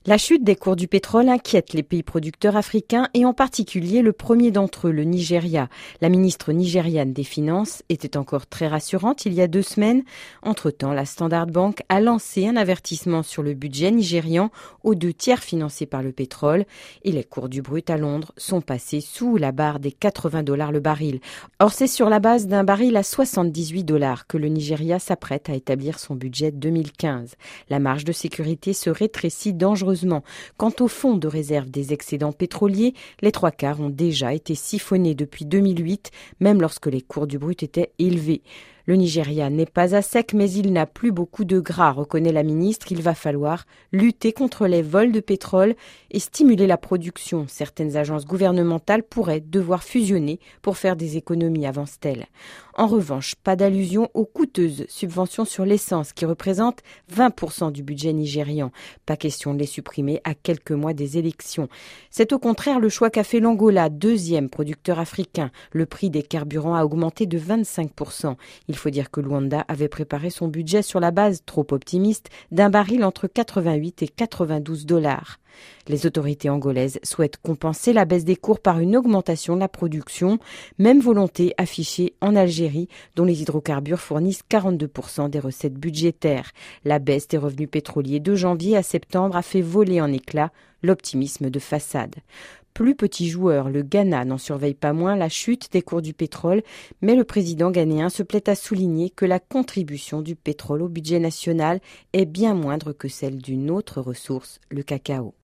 La chute des cours du pétrole inquiète les pays producteurs africains et en particulier le premier d'entre eux, le Nigeria. La ministre nigériane des Finances était encore très rassurante il y a 2 semaines. Entre-temps, la Standard Bank a lancé un avertissement sur le budget nigérian aux 2/3 financé par le pétrole et les cours du brut à Londres sont passés sous la barre des $80 le baril. Or, c'est sur la base d'un baril à $78 que le Nigeria s'apprête à établir son budget 2015. La marge de sécurité se rétrécit dangereusement. Quant au fonds de réserve des excédents pétroliers, les 3/4 ont déjà été siphonnés depuis 2008, même lorsque les cours du brut étaient élevés. Le Nigeria n'est pas à sec, mais il n'a plus beaucoup de gras, reconnaît la ministre. Il va falloir lutter contre les vols de pétrole et stimuler la production. Certaines agences gouvernementales pourraient devoir fusionner pour faire des économies, avance-t-elle. En revanche, pas d'allusion aux coûteuses subventions sur l'essence qui représentent 20% du budget nigérian. Pas question de les supprimer à quelques mois des élections. C'est au contraire le choix qu'a fait l'Angola, 2e producteur africain. Le prix des carburants a augmenté de 25%. Il faut dire que Luanda avait préparé son budget sur la base, trop optimiste, d'un baril entre 88 et $92. Les autorités angolaises souhaitent compenser la baisse des cours par une augmentation de la production, même volonté affichée en Algérie, dont les hydrocarbures fournissent 42% des recettes budgétaires. La baisse des revenus pétroliers de janvier à septembre a fait voler en éclats l'optimisme de façade. Plus petit joueur, le Ghana n'en surveille pas moins la chute des cours du pétrole, mais le président ghanéen se plaît à souligner que la contribution du pétrole au budget national est bien moindre que celle d'une autre ressource, le cacao.